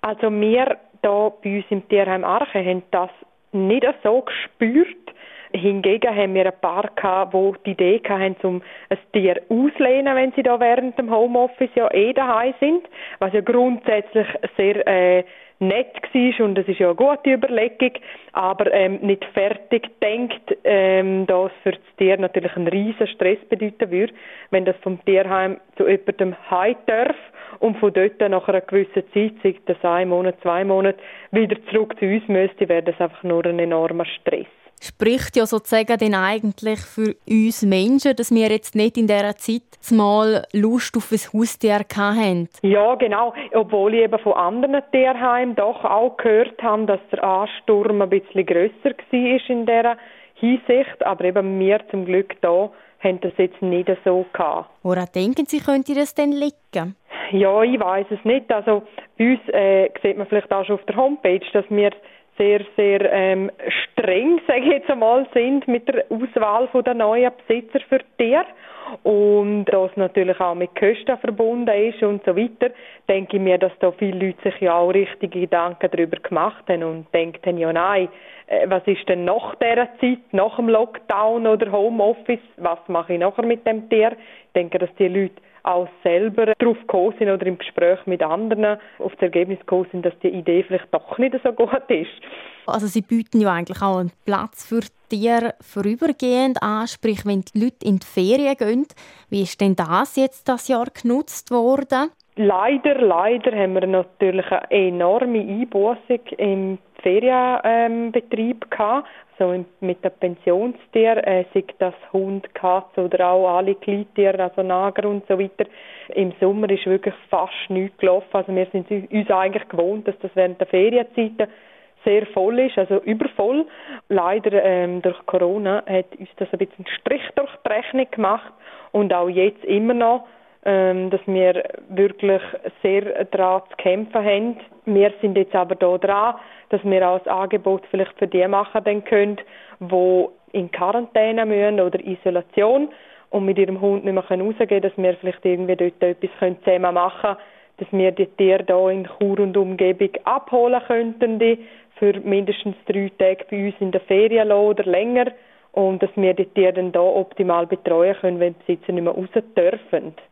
Also wir hier bei uns im Tierheim Arche haben das nicht so gespürt. Hingegen haben wir ein paar gehabt, die die Idee hatten, um ein Tier auszulehnen, wenn sie da während dem Homeoffice ja daheim sind, was ja grundsätzlich sehr nett war und das ist ja eine gute Überlegung, aber nicht fertig gedacht, dass für das Tier natürlich einen riesen Stress bedeuten würde, wenn das vom Tierheim zu jemandem heim darf und von dort nach einer gewissen Zeit, sei das 1 Monat, 2 Monate, wieder zurück zu uns müsste, wäre das einfach nur ein enormer Stress. Spricht ja sozusagen dann eigentlich für uns Menschen, dass wir jetzt nicht in dieser Zeit mal Lust auf ein Haustier hatten. Ja, genau. Obwohl ich eben von anderen Tierheimen doch auch gehört habe, dass der Ansturm ein bisschen grösser war in dieser Hinsicht. Aber eben wir zum Glück da haben das jetzt nicht so gehabt. Woran denken Sie, könnte das denn liegen? Ja, ich weiss es nicht. Also bei uns sieht man vielleicht auch schon auf der Homepage, dass wir sehr, sehr streng, sage ich jetzt einmal, sind mit der Auswahl der neuen Besitzer für Tiere. Und das natürlich auch mit Kosten verbunden ist und so weiter, denke ich mir, dass da viele Leute sich ja auch richtige Gedanken darüber gemacht haben und denken, ja nein, was ist denn nach dieser Zeit, nach dem Lockdown oder Homeoffice, was mache ich nachher mit dem Tier? Ich denke, dass die Leute auch selber darauf gekommen sind oder im Gespräch mit anderen auf das Ergebnis gekommen sind, dass die Idee vielleicht doch nicht so gut ist. Also Sie bieten ja eigentlich auch einen Platz für Tiere vorübergehend an, sprich wenn die Leute in die Ferien gehen. Wie ist denn das Jahr genutzt worden? Leider haben wir natürlich eine enorme Einbußung im Ferienbetrieb gehabt. Also mit den Pensionstieren, sei das Hund, Katze oder auch alle Kleintiere, also Nager und so weiter. Im Sommer ist wirklich fast nichts gelaufen. Also wir sind uns eigentlich gewohnt, dass das während der Ferienzeiten sehr voll ist, also übervoll. Leider durch Corona hat uns das ein bisschen einen Strich durch die Rechnung gemacht und auch jetzt immer noch, dass wir wirklich sehr daran zu kämpfen haben. Wir sind jetzt aber da dran, dass wir auch ein Angebot vielleicht für die machen können, die in Quarantäne müssen oder Isolation und mit ihrem Hund nicht mehr rausgehen können, dass wir vielleicht irgendwie dort etwas zusammen machen können, dass wir die Tiere hier in Chur und Umgebung abholen könnten, für mindestens 3 Tage bei uns in der Ferien lassen oder länger und dass wir die Tiere dann hier optimal betreuen können, wenn die Besitzer nicht mehr raus dürfen.